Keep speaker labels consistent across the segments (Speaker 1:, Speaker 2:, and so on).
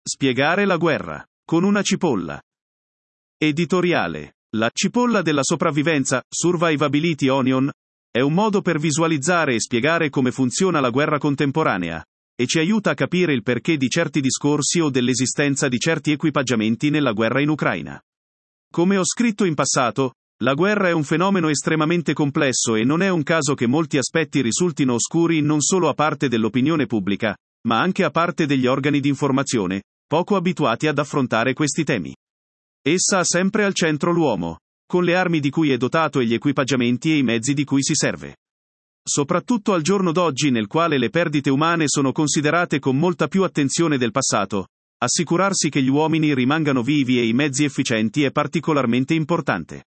Speaker 1: Spiegare la guerra. Con una cipolla. Editoriale. La cipolla della sopravvivenza, Survivability Onion, è un modo per visualizzare e spiegare come funziona la guerra contemporanea, e ci aiuta a capire il perché di certi discorsi o dell'esistenza di certi equipaggiamenti nella guerra in Ucraina. Come ho scritto in passato, la guerra è un fenomeno estremamente complesso e non è un caso che molti aspetti risultino oscuri non solo a parte dell'opinione pubblica, ma anche a parte degli organi di informazione, poco abituati ad affrontare questi temi. Essa ha sempre al centro l'uomo, con le armi di cui è dotato e gli equipaggiamenti e i mezzi di cui si serve. Soprattutto al giorno d'oggi nel quale le perdite umane sono considerate con molta più attenzione del passato, assicurarsi che gli uomini rimangano vivi e i mezzi efficienti è particolarmente importante.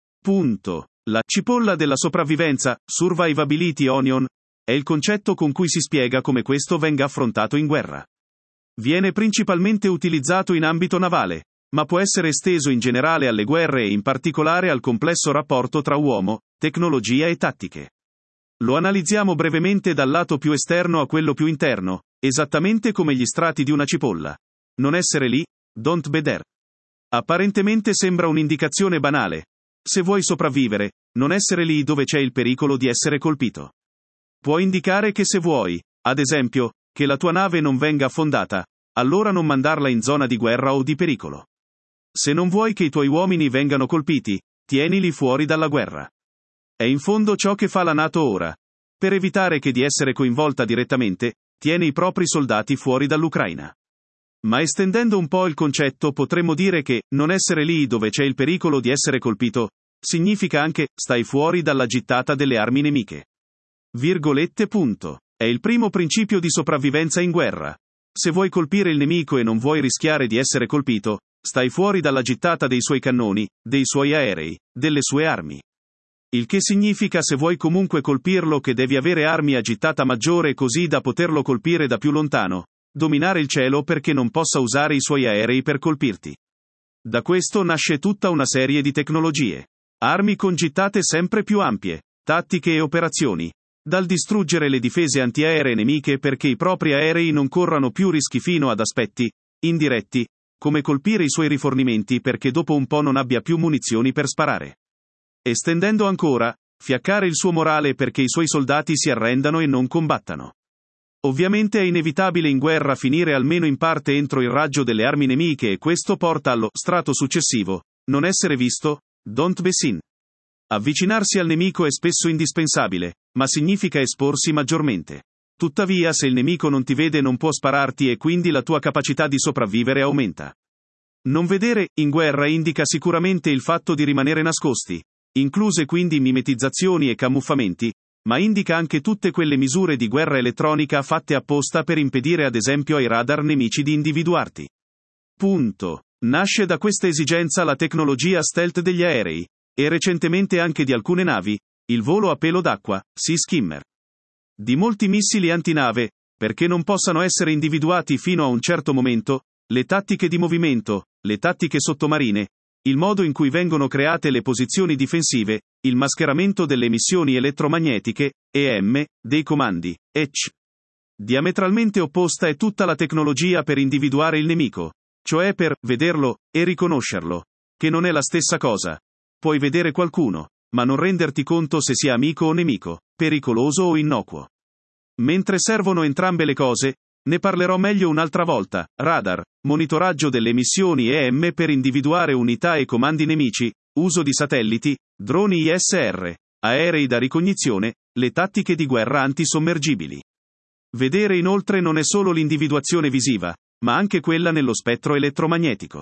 Speaker 1: Punto. La cipolla della sopravvivenza, Survivability Onion, è il concetto con cui si spiega come questo venga affrontato in guerra. Viene principalmente utilizzato in ambito navale, ma può essere esteso in generale alle guerre e in particolare al complesso rapporto tra uomo, tecnologia e tattiche. Lo analizziamo brevemente dal lato più esterno a quello più interno, esattamente come gli strati di una cipolla. Non essere lì, don't be there. Apparentemente sembra un'indicazione banale. Se vuoi sopravvivere, non essere lì dove c'è il pericolo di essere colpito. Può indicare che se vuoi, ad esempio, che la tua nave non venga affondata, allora non mandarla in zona di guerra o di pericolo. Se non vuoi che i tuoi uomini vengano colpiti, tienili fuori dalla guerra. È in fondo ciò che fa la NATO ora. Per evitare che di essere coinvolta direttamente, tiene i propri soldati fuori dall'Ucraina. Ma estendendo un po' il concetto potremmo dire che, non essere lì dove c'è il pericolo di essere colpito, significa anche, stai fuori dalla gittata delle armi nemiche. Virgolette. È il primo principio di sopravvivenza in guerra. Se vuoi colpire il nemico e non vuoi rischiare di essere colpito, stai fuori dalla gittata dei suoi cannoni, dei suoi aerei, delle sue armi. Il che significa se vuoi comunque colpirlo che devi avere armi a gittata maggiore così da poterlo colpire da più lontano, dominare il cielo perché non possa usare i suoi aerei per colpirti. Da questo nasce tutta una serie di tecnologie. Armi con gittate sempre più ampie, tattiche e operazioni. Dal distruggere le difese antiaeree nemiche perché i propri aerei non corrano più rischi fino ad aspetti indiretti, come colpire i suoi rifornimenti perché dopo un po' non abbia più munizioni per sparare. Estendendo ancora, fiaccare il suo morale perché i suoi soldati si arrendano e non combattano. Ovviamente è inevitabile in guerra finire almeno in parte entro il raggio delle armi nemiche e questo porta allo strato successivo, non essere visto, don't be seen. Avvicinarsi al nemico è spesso indispensabile, ma significa esporsi maggiormente. Tuttavia se il nemico non ti vede non può spararti e quindi la tua capacità di sopravvivere aumenta. Non vedere, in guerra indica sicuramente il fatto di rimanere nascosti, incluse quindi mimetizzazioni e camuffamenti, ma indica anche tutte quelle misure di guerra elettronica fatte apposta per impedire ad esempio ai radar nemici di individuarti. Punto. Nasce da questa esigenza la tecnologia stealth degli aerei, e recentemente anche di alcune navi, il volo a pelo d'acqua, Sea Skimmer. Di molti missili antinave, perché non possano essere individuati fino a un certo momento, le tattiche di movimento, le tattiche sottomarine, il modo in cui vengono create le posizioni difensive, il mascheramento delle emissioni elettromagnetiche, EM, dei comandi, ECH. Diametralmente opposta è tutta la tecnologia per individuare il nemico, cioè per vederlo e riconoscerlo, che non è la stessa cosa. Puoi vedere qualcuno, ma non renderti conto se sia amico o nemico, pericoloso o innocuo. Mentre servono entrambe le cose, ne parlerò meglio un'altra volta. Radar, monitoraggio delle emissioni EM per individuare unità e comandi nemici, uso di satelliti, droni ISR, aerei da ricognizione, le tattiche di guerra antisommergibili. Vedere inoltre non è solo l'individuazione visiva, ma anche quella nello spettro elettromagnetico.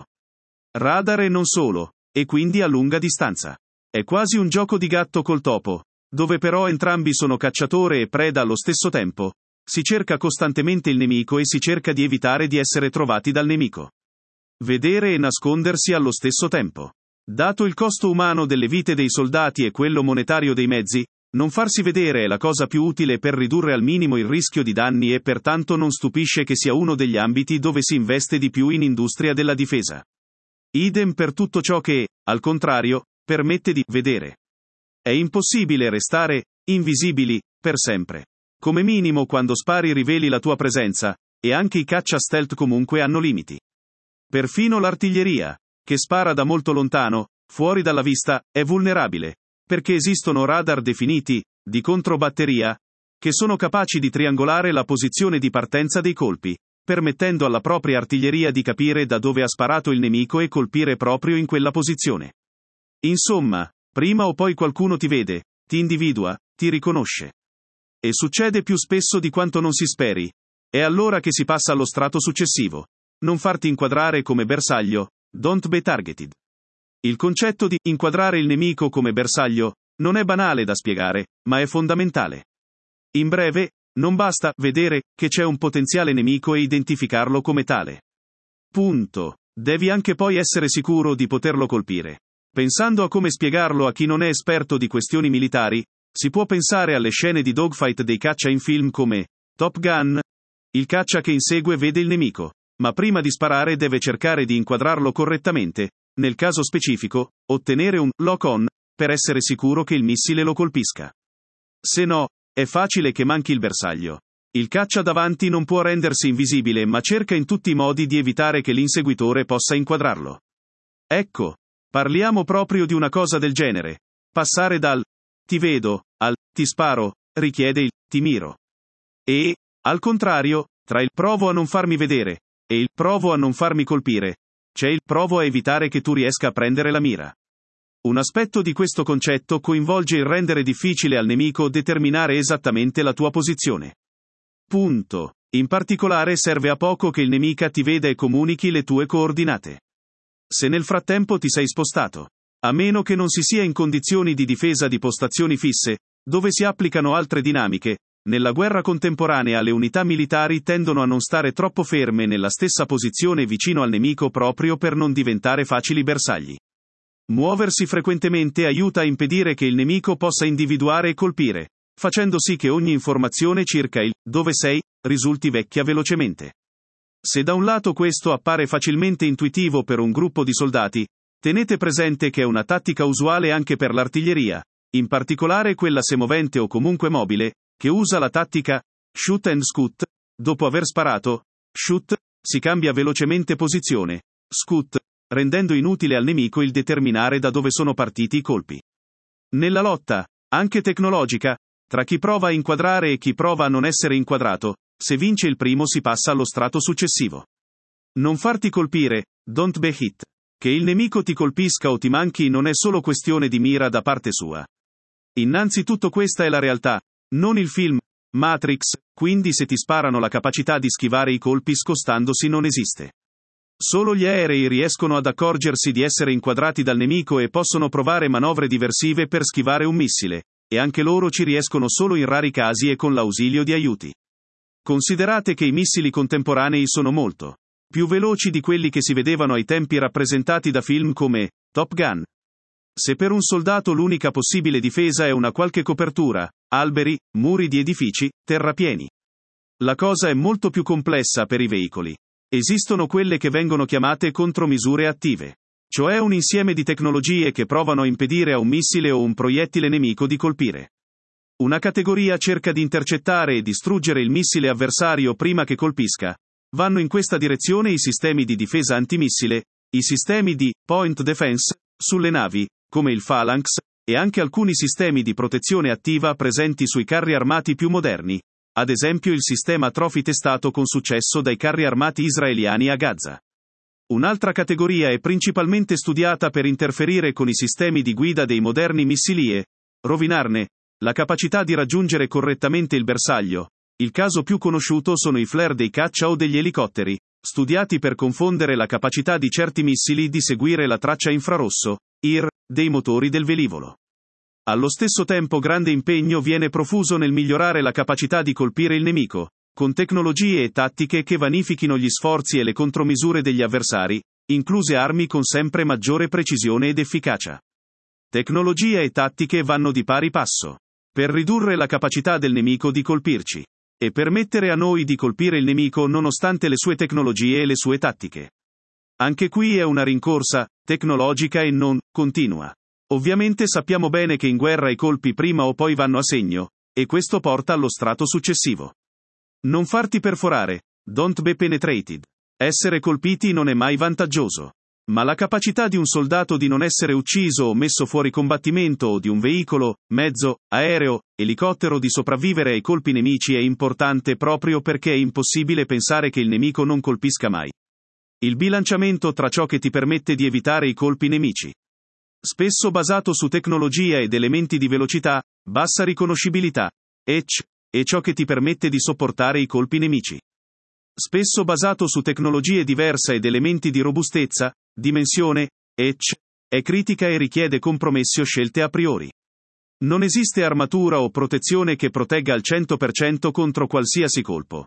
Speaker 1: Radar e non solo, e quindi a lunga distanza. È quasi un gioco di gatto col topo, dove però entrambi sono cacciatore e preda allo stesso tempo. Si cerca costantemente il nemico e si cerca di evitare di essere trovati dal nemico. Vedere e nascondersi allo stesso tempo. Dato il costo umano delle vite dei soldati e quello monetario dei mezzi, non farsi vedere è la cosa più utile per ridurre al minimo il rischio di danni e pertanto non stupisce che sia uno degli ambiti dove si investe di più in industria della difesa. Idem per tutto ciò che, al contrario, permette di vedere. È impossibile restare invisibili per sempre. Come minimo quando spari riveli la tua presenza, e anche i caccia stealth comunque hanno limiti. Perfino l'artiglieria, che spara da molto lontano, fuori dalla vista, è vulnerabile, perché esistono radar definiti, di controbatteria, che sono capaci di triangolare la posizione di partenza dei colpi, permettendo alla propria artiglieria di capire da dove ha sparato il nemico e colpire proprio in quella posizione. Insomma, prima o poi qualcuno ti vede, ti individua, ti riconosce. E succede più spesso di quanto non si speri. È allora che si passa allo strato successivo. Non farti inquadrare come bersaglio, don't be targeted. Il concetto di inquadrare il nemico come bersaglio non è banale da spiegare, ma è fondamentale. In breve, non basta vedere che c'è un potenziale nemico e identificarlo come tale. Punto. Devi anche poi essere sicuro di poterlo colpire. Pensando a come spiegarlo a chi non è esperto di questioni militari, si può pensare alle scene di dogfight dei caccia in film come Top Gun. Il caccia che insegue vede il nemico, ma prima di sparare deve cercare di inquadrarlo correttamente, nel caso specifico, ottenere un lock-on, per essere sicuro che il missile lo colpisca. Se no, è facile che manchi il bersaglio. Il caccia davanti non può rendersi invisibile, ma cerca in tutti i modi di evitare che l'inseguitore possa inquadrarlo. Ecco, parliamo proprio di una cosa del genere. Passare dal ti vedo al ti sparo richiede il ti miro. E, al contrario, tra il provo a non farmi vedere e il provo a non farmi colpire, c'è il provo a evitare che tu riesca a prendere la mira. Un aspetto di questo concetto coinvolge il rendere difficile al nemico determinare esattamente la tua posizione. Punto. In particolare serve a poco che il nemica ti veda e comunichi le tue coordinate. Se nel frattempo ti sei spostato, a meno che non si sia in condizioni di difesa di postazioni fisse, dove si applicano altre dinamiche, nella guerra contemporanea le unità militari tendono a non stare troppo ferme nella stessa posizione vicino al nemico proprio per non diventare facili bersagli. Muoversi frequentemente aiuta a impedire che il nemico possa individuare e colpire, facendo sì che ogni informazione circa il dove sei risulti vecchia velocemente. Se da un lato questo appare facilmente intuitivo per un gruppo di soldati, tenete presente che è una tattica usuale anche per l'artiglieria, in particolare quella semovente o comunque mobile, che usa la tattica shoot and scoot. Dopo aver sparato, shoot, si cambia velocemente posizione, scoot, rendendo inutile al nemico il determinare da dove sono partiti i colpi. Nella lotta, anche tecnologica, tra chi prova a inquadrare e chi prova a non essere inquadrato, se vince il primo si passa allo strato successivo. Non farti colpire, don't be hit. Che il nemico ti colpisca o ti manchi non è solo questione di mira da parte sua. Innanzitutto questa è la realtà, non il film Matrix, quindi se ti sparano la capacità di schivare i colpi scostandosi non esiste. Solo gli aerei riescono ad accorgersi di essere inquadrati dal nemico e possono provare manovre diversive per schivare un missile, e anche loro ci riescono solo in rari casi e con l'ausilio di aiuti. Considerate che i missili contemporanei sono molto più veloci di quelli che si vedevano ai tempi rappresentati da film come Top Gun. Se per un soldato l'unica possibile difesa è una qualche copertura, alberi, muri di edifici, terrapieni. La cosa è molto più complessa per i veicoli. Esistono quelle che vengono chiamate contromisure attive, cioè un insieme di tecnologie che provano a impedire a un missile o un proiettile nemico di colpire. Una categoria cerca di intercettare e distruggere il missile avversario prima che colpisca. Vanno in questa direzione i sistemi di difesa antimissile, i sistemi di point defense sulle navi, come il Phalanx, e anche alcuni sistemi di protezione attiva presenti sui carri armati più moderni, ad esempio il sistema Trophy testato con successo dai carri armati israeliani a Gaza. Un'altra categoria è principalmente studiata per interferire con i sistemi di guida dei moderni missili e rovinarne la capacità di raggiungere correttamente il bersaglio. Il caso più conosciuto sono i flare dei caccia o degli elicotteri, studiati per confondere la capacità di certi missili di seguire la traccia infrarosso, IR, dei motori del velivolo. Allo stesso tempo grande impegno viene profuso nel migliorare la capacità di colpire il nemico, con tecnologie e tattiche che vanifichino gli sforzi e le contromisure degli avversari, incluse armi con sempre maggiore precisione ed efficacia. Tecnologia e tattiche vanno di pari passo, per ridurre la capacità del nemico di colpirci, e permettere a noi di colpire il nemico nonostante le sue tecnologie e le sue tattiche. Anche qui è una rincorsa tecnologica e non continua. Ovviamente sappiamo bene che in guerra i colpi prima o poi vanno a segno, e questo porta allo strato successivo. Non farti perforare, Don't be penetrated. Essere colpiti non è mai vantaggioso. Ma la capacità di un soldato di non essere ucciso o messo fuori combattimento o di un veicolo, mezzo, aereo, elicottero di sopravvivere ai colpi nemici è importante proprio perché è impossibile pensare che il nemico non colpisca mai. Il bilanciamento tra ciò che ti permette di evitare i colpi nemici, spesso basato su tecnologia ed elementi di velocità, bassa riconoscibilità, e ciò che ti permette di sopportare i colpi nemici, spesso basato su tecnologie diverse ed elementi di robustezza, dimensione, è critica e richiede compromessi o scelte a priori. Non esiste armatura o protezione che protegga al 100% contro qualsiasi colpo.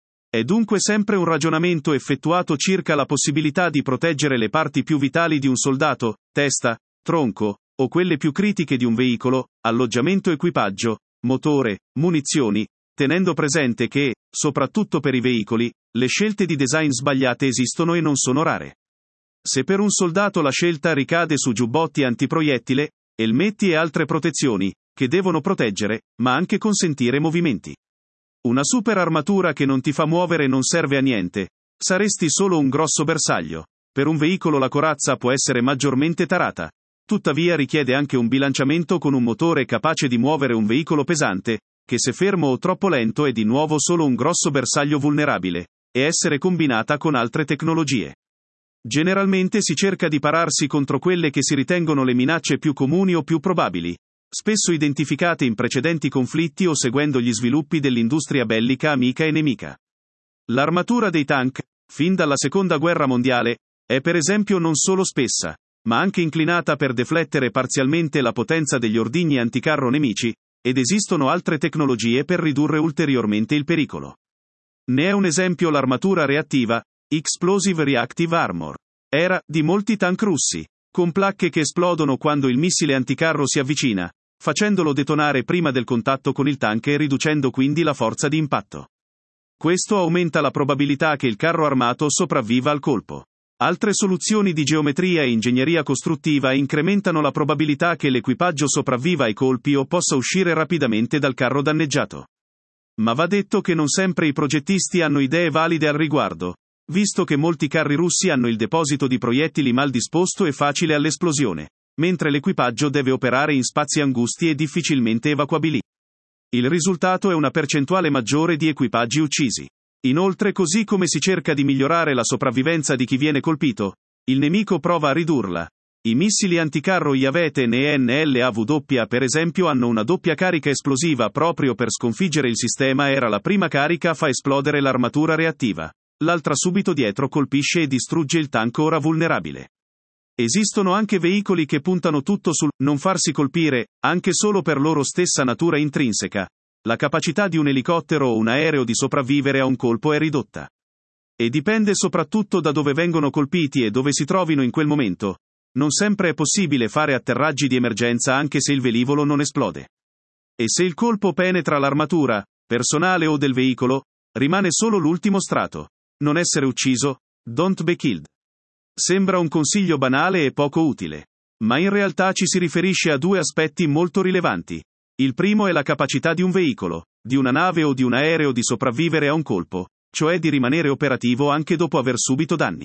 Speaker 1: È dunque sempre un ragionamento effettuato circa la possibilità di proteggere le parti più vitali di un soldato, testa, tronco, o quelle più critiche di un veicolo, alloggiamento, equipaggio, motore, munizioni, tenendo presente che, soprattutto per i veicoli, le scelte di design sbagliate esistono e non sono rare. Se per un soldato la scelta ricade su giubbotti antiproiettile, elmetti e altre protezioni, che devono proteggere, ma anche consentire movimenti. Una super armatura che non ti fa muovere non serve a niente, saresti solo un grosso bersaglio. Per un veicolo la corazza può essere maggiormente tarata. Tuttavia richiede anche un bilanciamento con un motore capace di muovere un veicolo pesante, che se fermo o troppo lento è di nuovo solo un grosso bersaglio vulnerabile, e essere combinata con altre tecnologie. Generalmente si cerca di pararsi contro quelle che si ritengono le minacce più comuni o più probabili, spesso identificate in precedenti conflitti o seguendo gli sviluppi dell'industria bellica amica e nemica. L'armatura dei tank, fin dalla Seconda Guerra Mondiale, è per esempio non solo spessa, ma anche inclinata per deflettere parzialmente la potenza degli ordigni anticarro nemici, ed esistono altre tecnologie per ridurre ulteriormente il pericolo. Ne è un esempio l'armatura reattiva, Explosive Reactive Armor. Era, di molti tank russi, con placche che esplodono quando il missile anticarro si avvicina, facendolo detonare prima del contatto con il tank e riducendo quindi la forza di impatto. Questo aumenta la probabilità che il carro armato sopravviva al colpo. Altre soluzioni di geometria e ingegneria costruttiva incrementano la probabilità che l'equipaggio sopravviva ai colpi o possa uscire rapidamente dal carro danneggiato. Ma va detto che non sempre i progettisti hanno idee valide al riguardo, visto che molti carri russi hanno il deposito di proiettili mal disposto e facile all'esplosione, mentre l'equipaggio deve operare in spazi angusti e difficilmente evacuabili. Il risultato è una percentuale maggiore di equipaggi uccisi. Inoltre, così come si cerca di migliorare la sopravvivenza di chi viene colpito, il nemico prova a ridurla. I missili anticarro Yaveten e NLAW per esempio hanno una doppia carica esplosiva proprio per sconfiggere il sistema. La prima carica fa esplodere l'armatura reattiva. L'altra subito dietro colpisce e distrugge il tank ora vulnerabile. Esistono anche veicoli che puntano tutto sul non farsi colpire, anche solo per loro stessa natura intrinseca. La capacità di un elicottero o un aereo di sopravvivere a un colpo è ridotta. E dipende soprattutto da dove vengono colpiti e dove si trovino in quel momento. Non sempre è possibile fare atterraggi di emergenza anche se il velivolo non esplode. E se il colpo penetra l'armatura, personale o del veicolo, rimane solo l'ultimo strato. Non essere ucciso, don't be killed. Sembra un consiglio banale e poco utile. Ma in realtà ci si riferisce a due aspetti molto rilevanti. Il primo è la capacità di un veicolo, di una nave o di un aereo di sopravvivere a un colpo, cioè di rimanere operativo anche dopo aver subito danni.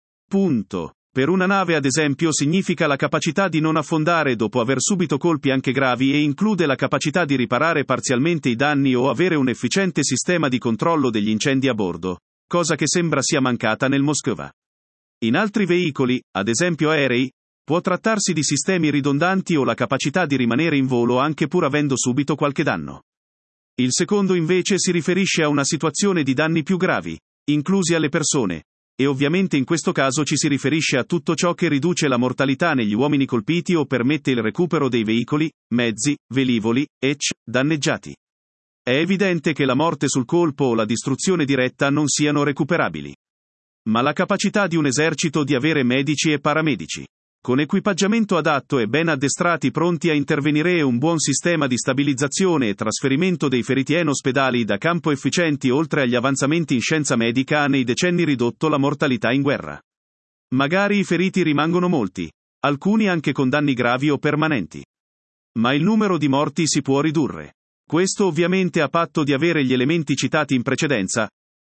Speaker 1: Punto. Per una nave ad esempio significa la capacità di non affondare dopo aver subito colpi anche gravi e include la capacità di riparare parzialmente i danni o avere un efficiente sistema di controllo degli incendi a bordo, cosa che sembra sia mancata nel Moskva. In altri veicoli, ad esempio aerei, può trattarsi di sistemi ridondanti o la capacità di rimanere in volo anche pur avendo subito qualche danno. Il secondo invece si riferisce a una situazione di danni più gravi, inclusi alle persone, e ovviamente in questo caso ci si riferisce a tutto ciò che riduce la mortalità negli uomini colpiti o permette il recupero dei veicoli, mezzi, velivoli, danneggiati. È evidente che la morte sul colpo o la distruzione diretta non siano recuperabili. Ma la capacità di un esercito di avere medici e paramedici, con equipaggiamento adatto e ben addestrati pronti a intervenire e un buon sistema di stabilizzazione e trasferimento dei feriti in ospedali da campo efficienti oltre agli avanzamenti in scienza medica ha nei decenni ridotto la mortalità in guerra. Magari i feriti rimangono molti, alcuni anche con danni gravi o permanenti. Ma il numero di morti si può ridurre. Questo ovviamente a patto di avere gli elementi citati in precedenza,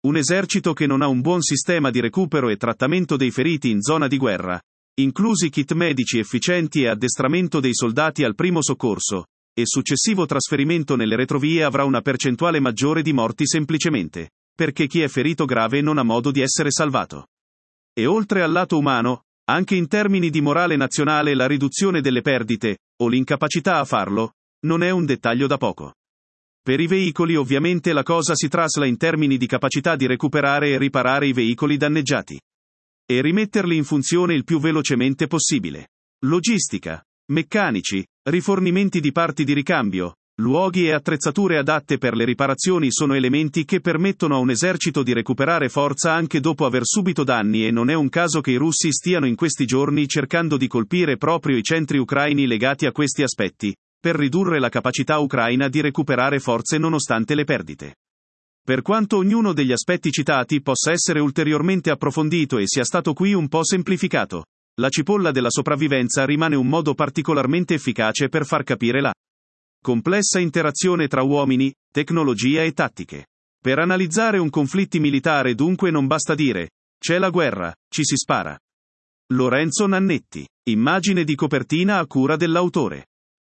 Speaker 1: Un esercito che non ha un buon sistema di recupero e trattamento dei feriti in zona di guerra, inclusi kit medici efficienti e addestramento dei soldati al primo soccorso, e successivo trasferimento nelle retrovie avrà una percentuale maggiore di morti semplicemente perché chi è ferito grave non ha modo di essere salvato. E oltre al lato umano, anche in termini di morale nazionale la riduzione delle perdite, o l'incapacità a farlo, non è un dettaglio da poco. Per i veicoli ovviamente la cosa si trasla in termini di capacità di recuperare e riparare i veicoli danneggiati. E rimetterli in funzione il più velocemente possibile. Logistica, meccanici, rifornimenti di parti di ricambio, luoghi e attrezzature adatte per le riparazioni sono elementi che permettono a un esercito di recuperare forza anche dopo aver subito danni e non è un caso che i russi stiano in questi giorni cercando di colpire proprio i centri ucraini legati a questi aspetti, per ridurre la capacità ucraina di recuperare forze nonostante le perdite. Per quanto ognuno degli aspetti citati possa essere ulteriormente approfondito e sia stato qui un po' semplificato, la cipolla della sopravvivenza rimane un modo particolarmente efficace per far capire la complessa interazione tra uomini, tecnologia e tattiche. Per analizzare un conflitto militare dunque non basta dire, c'è la guerra, ci si spara. Lorenzo Nannetti. Immagine di copertina a cura dell'autore.